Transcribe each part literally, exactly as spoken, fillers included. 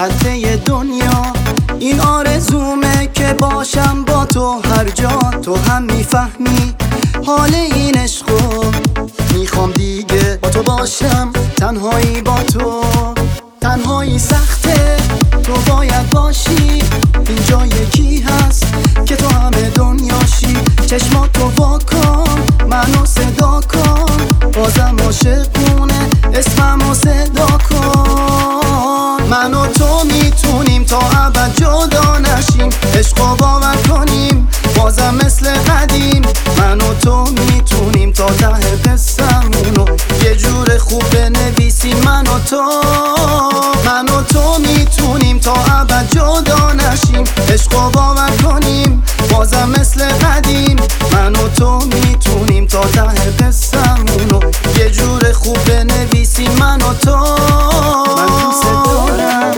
قطعه دنیا. این آرزومه که باشم با تو هر جا. تو هم میفهمی حال این عشقو، میخوام دیگه با تو باشم، تنهایی با تو. تنهایی سخته، تو باید باشی. اینجا یکی هست که تو همه دنیاشی. چشماتو وا کن، منو صدا کن، بازم عاشقونه، اسممو صدا کن. من و تو میتونیم تا ابد جدا نشیم، عشقو باور کنیم بازم مثل قدیم. من و تو میتونیم تا ته قصه‌مونو یه جور خوب بنویسیم. من و تو من و تو میتونیم تا ابد جدا نشیم، عشقو باور کنیم بازم مثل قدیم. من و تو میتونیم تا ته قصه‌مونو یه جور خوب بنویسیم. من و تو من دوست دارم.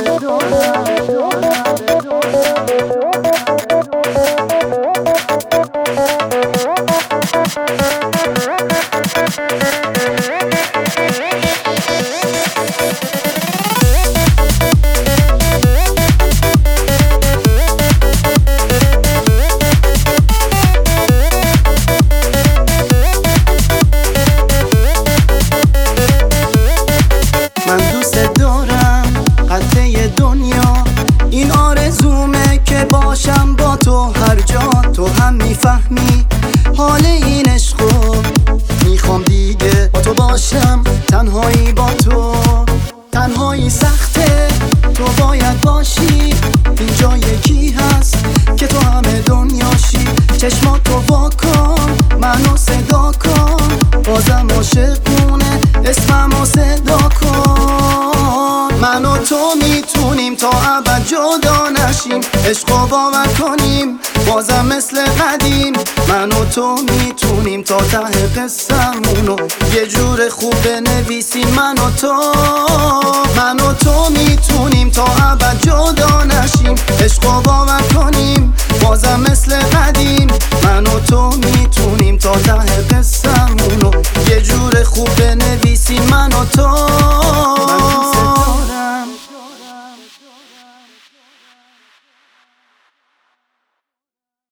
قطعه دنیا. این آرزومه که باشم با تو هر جا. تو هم میفهمی حال این عشقو، میخوام دیگه با تو باشم، تنهایی با تو. تنهایی سخته، تو باید باشی. اینجا یکی هست که تو همه دنیاشی. چشماتو وا کن، منو صدا کن، بازم عاشقونه، اسممو صدا کن. من و تو میتونیم تا ابد جدا نشیم، عشقو باور کنیم بازم مثل قدیم. من و تو میتونیم تا ته قصه‌مونو یه جور خوب بنویسیم. من و تو من و تو میتونیم تا ابد جدا نشیم، عشقو باور کنیم بازم مثل قدیم. من و تو میتونیم تا ته قصه‌مونو یه جور خوب